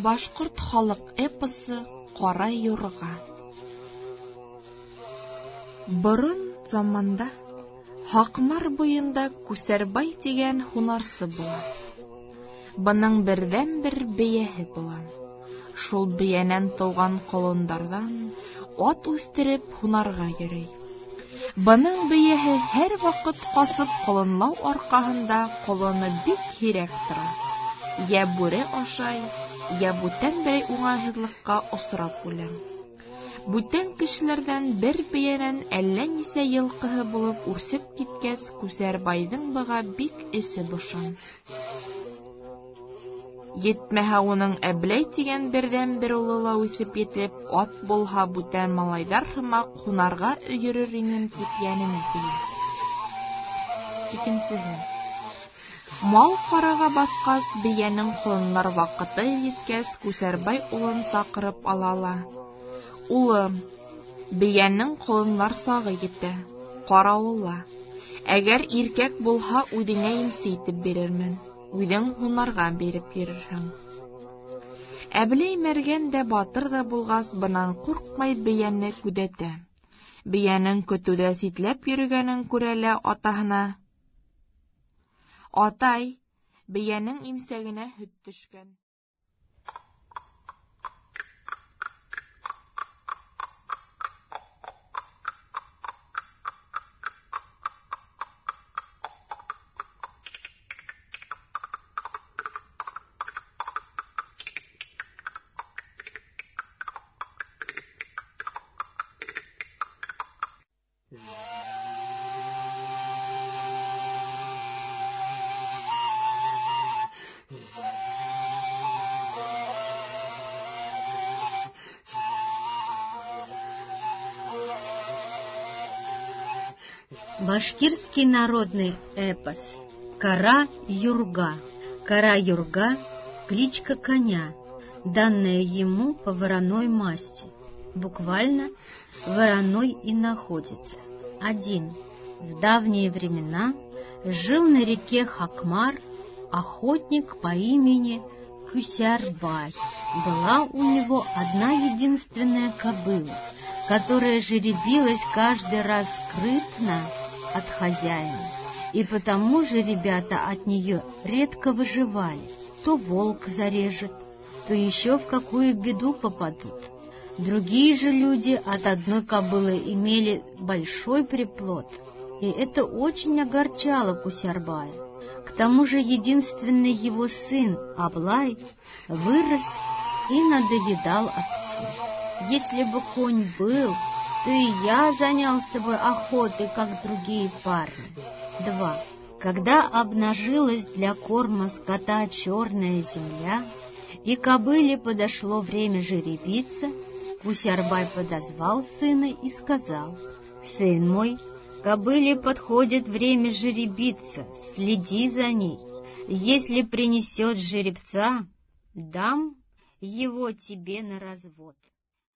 Башкорт халык эпосы Кара юрга. Борын заманда Хакмар буенда Күсәрбай дигән һунарчы була. Буның бердән-бер бияһе була. Шул биянән туган колындардан ат үстереп һунарга йөри. Буның бияһе һәр вакыт касып колынлау аркаһында колыны бик һирәк тора. Я бүре ашай, я бүтән берәй уңайсызлыкка осрап үлә. Бүтән кешеләрдән бер биянән әллә нисә йылкыһы булып үрсеп киткәс, Күсәрбайдың быга бик эсе бошан. Етмәһә уның Әбләй дигән бердән-бер улы ла үсеп етеп, ат булһа бүтән малайдар һымак һунарга йөрер инем дип янеме тия. Икенчеһе. Мал карага баскас, биянең колынлар вакыты җиткәс, Күсәрбай улын сакырып алала. Улым, биянең колынлар сагы җитә. Каравылла. Әгәр иркәк булһа, үдеңә инсе итеп бирермен. Үдең һунарга биреп йөрерһең. Әбләй мәргән дә батыр да булгас, бынан курыкмай бияне күдәтә. Биянең көтүдә ситләп йөргәнен күрәлә атаһына. Атай, биянең имсәгенә һөт төшкән. Башкирский народный эпос «Кара юрга». Кара юрга – кличка коня, данная ему по вороной масти. Буквально вороной и находится. 1. В давние времена жил на реке Хакмар охотник по имени Күсәрбай. Была у него одна единственная кобыла, которая жеребилась каждый раз скрытно от хозяина, и потому же ребята от нее редко выживали. То волк зарежет, то еще в какую беду попадут. Другие же люди от одной кобылы имели большой приплод, и это очень огорчало Күсәрбая. К тому же единственный его сын Аблай вырос и надоедал отцу. Если бы конь был, то и я занялся бы охотой, как другие парни. 2. Когда обнажилась для корма скота черная земля, и кобыле подошло время жеребиться, Күсәрбай подозвал сына и сказал: «Сын мой, кобыле подходит время жеребиться, следи за ней. Если принесет жеребца, дам его тебе на развод».